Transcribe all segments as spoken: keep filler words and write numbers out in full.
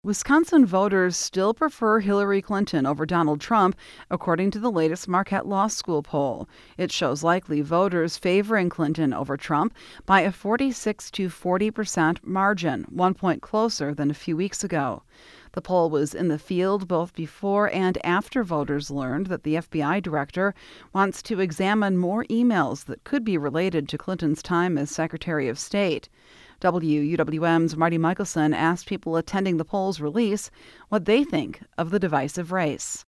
Wisconsin voters still prefer Hillary Clinton over Donald Trump, according to the latest Marquette Law School poll. It shows likely voters favoring Clinton over Trump by a forty-six to forty percent margin, one point closer than a few weeks ago. The poll was in the field both before and after voters learned that the F B I director wants to examine more emails that could be related to Clinton's time as Secretary of State. W U W M's Marty Michelson asked people attending the poll's release what they think of the divisive race.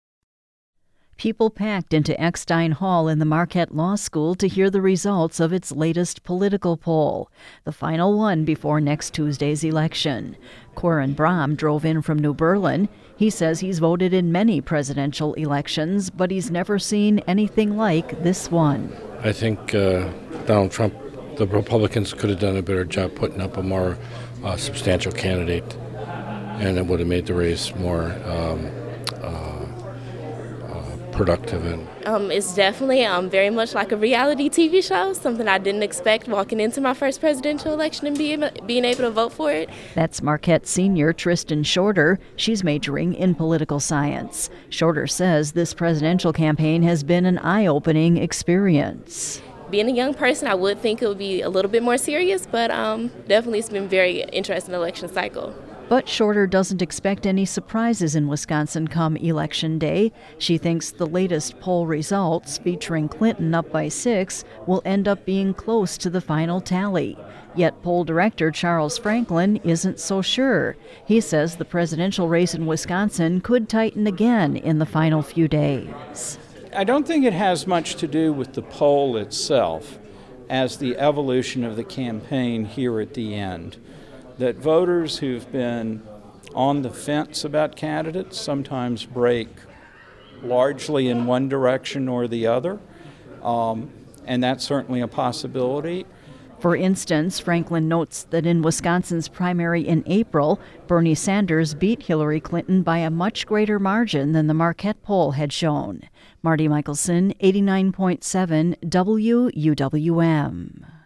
People packed into Eckstein Hall in the Marquette Law School to hear the results of its latest political poll, the final one before next Tuesday's election. Corin Brom drove in from New Berlin. He says he's voted in many presidential elections, but he's never seen anything like this one. I think uh, Donald Trump, the Republicans could have done a better job putting up a more uh, substantial candidate, and it would have made the race more um, uh, uh, productive. And um, it's definitely um, very much like a reality T V show, something I didn't expect walking into my first presidential election and being, being able to vote for it. That's Marquette senior Tristan Shorter. She's majoring in political science. Shorter says this presidential campaign has been an eye-opening experience. Being a young person, I would think it would be a little bit more serious, but um, definitely it's been a very interesting election cycle. But Shorter doesn't expect any surprises in Wisconsin come Election Day. She thinks the latest poll results, featuring Clinton up by six, will end up being close to the final tally. Yet poll director Charles Franklin isn't so sure. He says the presidential race in Wisconsin could tighten again in the final few days. I don't think it has much to do with the poll itself as the evolution of the campaign here at the end. That voters who've been on the fence about candidates sometimes break largely in one direction or the other, um, and that's certainly a possibility. For instance, Franklin notes that in Wisconsin's primary in April, Bernie Sanders beat Hillary Clinton by a much greater margin than the Marquette poll had shown. Marty Michelson, eighty-nine point seven W U W M.